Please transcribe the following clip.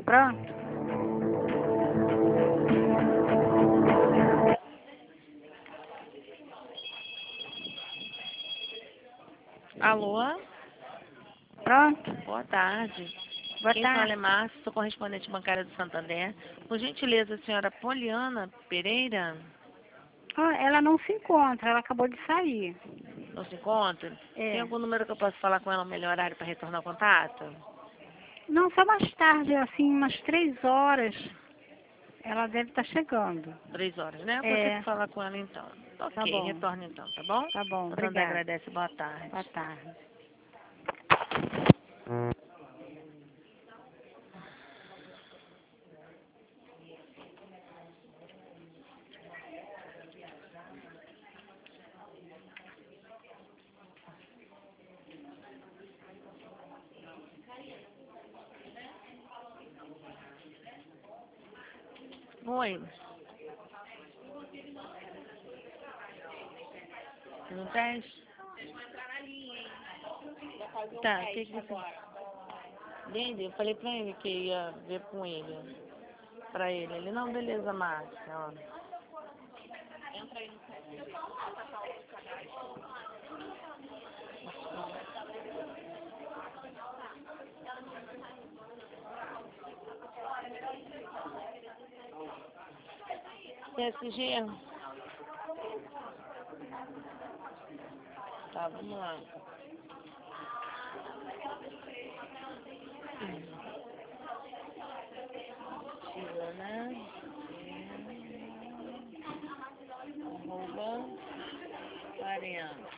Pronto. Alô? Pronto. Boa tarde. Boa Quem fala tarde. é Márcia, sou correspondente bancária do Santander. Por gentileza, a senhora Poliana Pereira Ah, ela não se encontra, ela acabou de sair. não se encontra? Tem É. algum número que eu possa falar com ela no melhor horário para retornar o contato? Não, só mais tarde, assim, umas 3 horas, ela deve estar chegando. 3 horas, né? Eu É, consigo falar com ela então. tá Ok, bom. retorno então, tá bom? Tá bom, Santander obrigada. agradece, boa tarde. Boa tarde. Oi. Não teste? Tá, o que você... Entende? Eu falei pra ele que ia ver com ele. Pra ele. Ele, não, beleza, Márcia. Ó. PSG? Tá, vamos lá. Tira, né? Arroba 40.